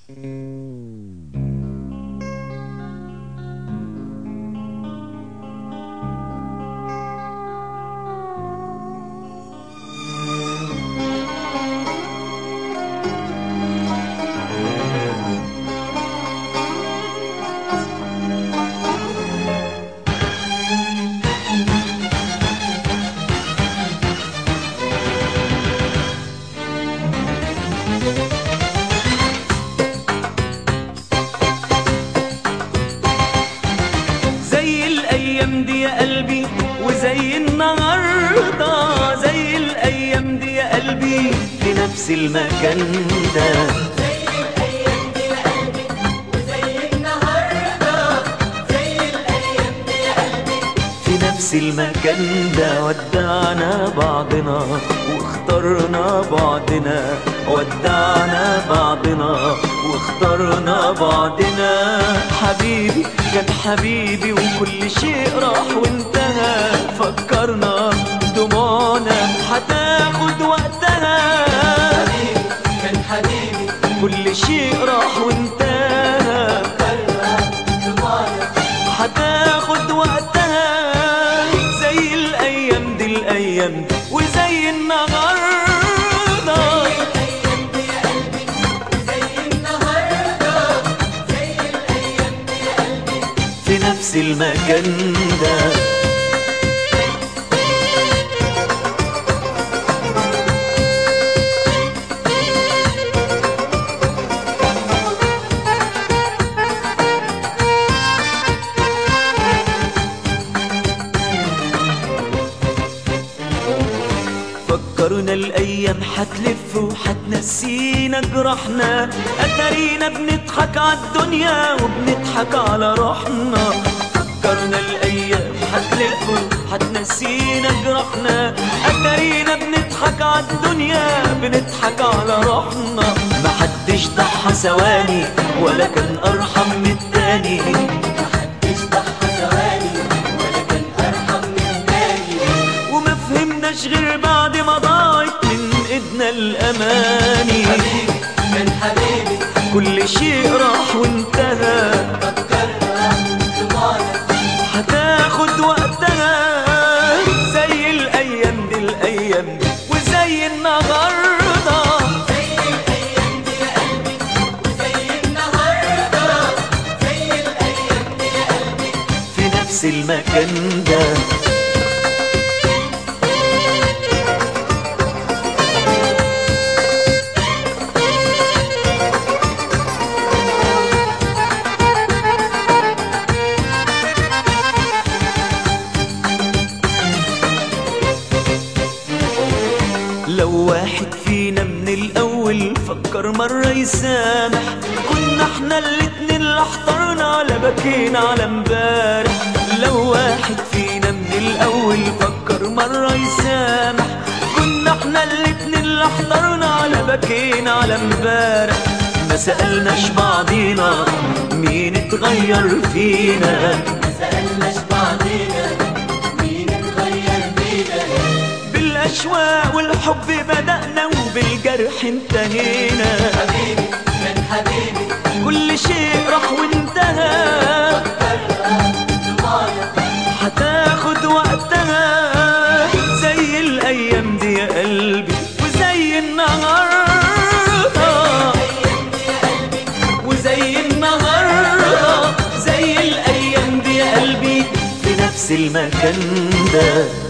زي الأيام دي يا قلبي وزي النهاردة، زي الأيام دي يا قلبي في نفس المكان ده. زي الأيام دي يا قلبي وزي النهاردة، زي الأيام دي يا قلبي في نفس المكان ده. ودعنا بعضنا واخترنا بعضنا، ودعنا بعضنا واخترنا بعضنا. حبيبي كان حبيبي وكل شيء راح وانتهى، فكرنا دموعنا هتاخد وقتها. حبيبي كان حبيبي كل شيء راح وانتهى، فكرنا دموعنا هتاخد وقتها. زي الأيام دي الأيام دي وزي النهاردة. الأيام دي يا قلبي وزي النهاردة، زي الأيام دي يا قلبي في نفس المكان ده. فكرنا الأيام هتلف وهتنسينا جرحنا، أتارينا بنضحك عالدنيا وبنضحك على روحنا. فكرنا الأيام هتلف وهتنسينا جرحنا، أتارينا بنضحك عالدنيا بنضحك على روحنا. محدش ضحى ثواني ولا كان أرحم من التاني، محدش ضحى ثواني ولا كان أرحم من التاني. وما فهمناش غير بعد ما ضاعت من ايدنا الاماني. حبيبي كان حبيبي كل شيء راح وانتهى، فكرنا دموعنا هتاخد وقتها. زي الايام دي الايام دي وزي النهارده. زي الأيام دي يا قلبي وزي النهاردة، زي الأيام دي يا قلبي في نفس المكان ده. لو واحد فينا من الأول فكر مرة يسامح، كنا احنا الاتنين اللي احترنا لا بكينا على امبارح. لو واحد فينا من الأول فكر مرة يسامح، كنا احنا الاتنين اللي احترنا لا بكينا على امبارح. ما سألناش بعضينا مين اتغير فينا، ما سألناش بعضينا مين اتغير فينا. بالأشواق والحب بدأنا وبالجرح انتهينا. حبيبي كان حبيبي كل شيء راح وانتهى، فكرنا دموعنا هتاخد وقتها. زي الأيام دي يا قلبي وزي النهاردة، وزي النهاردة. زي الأيام دي يا قلبي في نفس المكان ده.